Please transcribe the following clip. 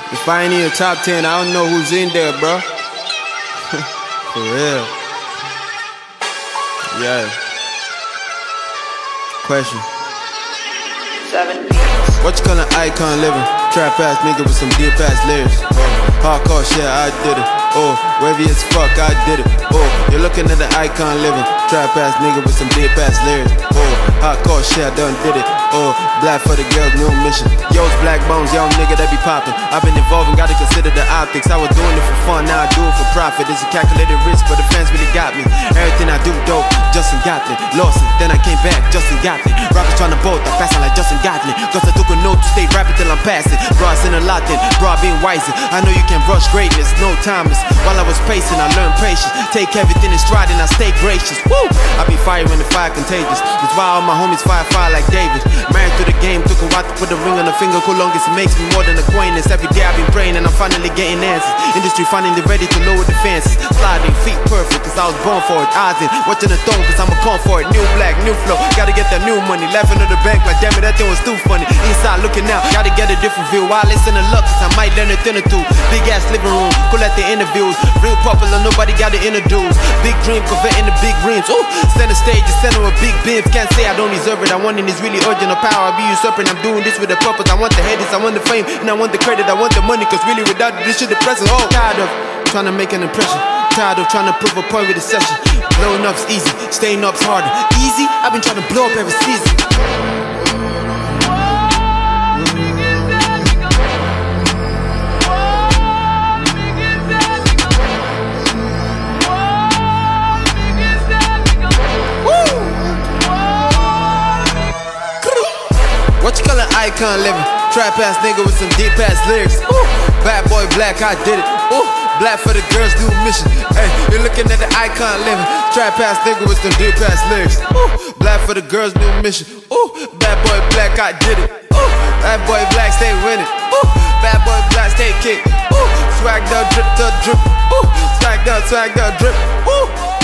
If I ain't in the top 10, I don't know who's in there, bro. For real. Yeah. Question. 7 beats. What you call an icon living? Trap ass nigga with some deep ass lyrics. Hardcore shit, I did it. Oh, wavy as fuck, I did it. Oh, you're looking at the icon living. Trap ass nigga with some deep ass lyrics. Oh, hardcore shit, I done did it. Oh, black for the girls, new mission. Yo's black bones, young nigga that be poppin'. I've been evolving, gotta consider the optics. I was doing it for fun, now I do it for profit. It's a calculated risk, but the fans really got me. Everything I do dope, Justin Gatlin. Lost it, then I came back, Justin Gatlin. Rappers tryna bolt, I pass like Justin Gatlin. Cause I took a note to stay rapping till I'm passing. Bro, I seen a lot then, bro, I been wiser. I know you can rush greatness, no timers. While I was pacing, I learned patience. Take everything in stride and I stay gracious. Woo! I be fire when the fire contagious. That's why all my homies fire like David. Married to the game, took a while to put a ring on the finger. Colongest makes me more than acquaintance. Every day I've been praying and I'm finally getting answers. Industry finally ready to lower the fences. Sliding feet perfect cause I was born for it. Odds in, watching the throne cause I'm a con for it. New black, new flow, gotta get that new money. Laughing at the bank like damn it, that thing was too funny. Inside looking out, gotta get a different view. While listen to luck cause I might learn a thing or two. Big ass living room, cool at the interviews. Real popular, nobody gotta introduce. Big dream, converting the big dreams. Ooh, stand the stage, just send them a big beams. Can't say I don't deserve it. I want it, it's really urgent of power. I be usurping, I'm doing this with a purpose. I want the headers, I want the fame, and I want the credit, I want the money. Cause really without this shit depressing. Oh, tired of trying to make an impression. Tired of trying to prove a point with a session. Blowing up's easy, staying up's harder. Easy, I've been trying to blow up every season. What you call an icon living? Trap ass nigga with some deep ass lyrics. Ooh, bad boy black, I did it. Ooh, black for the girls, new mission. Hey, you're looking at the icon living. Trap ass nigga with some deep ass lyrics. Ooh, black for the girls, new mission. Ooh, bad boy black, I did it. Ooh, bad boy black, stay winning. Ooh, bad boy black, stay kick. Ooh, swagged up, drip, drip. Ooh, swagged up, drip. Ooh.